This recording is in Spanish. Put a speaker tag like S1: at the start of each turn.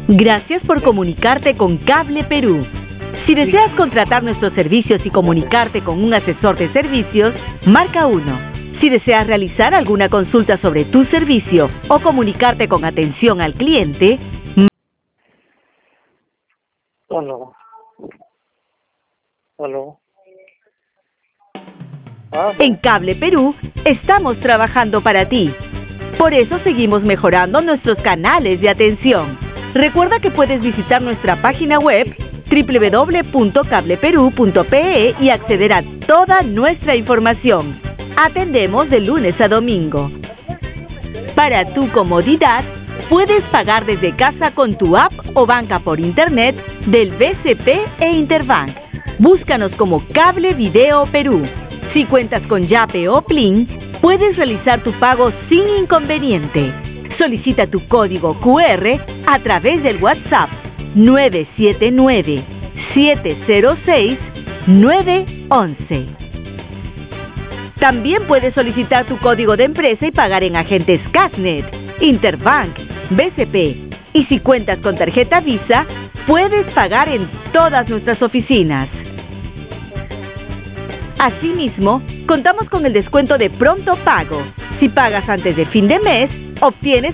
S1: Gracias por comunicarte con Cable Perú. Si deseas contratar nuestros servicios y comunicarte con un asesor de servicios, marca 1. Si deseas realizar alguna consulta sobre tu servicio o comunicarte con atención al cliente,
S2: Aló.
S1: En Cable Perú estamos trabajando para ti. Por eso seguimos mejorando nuestros canales de atención. Recuerda que puedes visitar nuestra página web www.cableperú.pe y acceder a toda nuestra información. Atendemos de lunes a domingo. Para tu comodidad, puedes pagar desde casa con tu app o banca por internet del BCP e Interbank. Búscanos como Cable Video Perú. Si cuentas con Yape o Plin, puedes realizar tu pago sin inconveniente. Solicita tu código QR a través del WhatsApp 979-706-911. También puedes solicitar tu código de empresa y pagar en agentes Casnet, Interbank, BCP. Y si cuentas con tarjeta Visa, puedes pagar en todas nuestras oficinas. Asimismo, contamos con el descuento de Pronto Pago. Si pagas antes de fin de mes, obtienes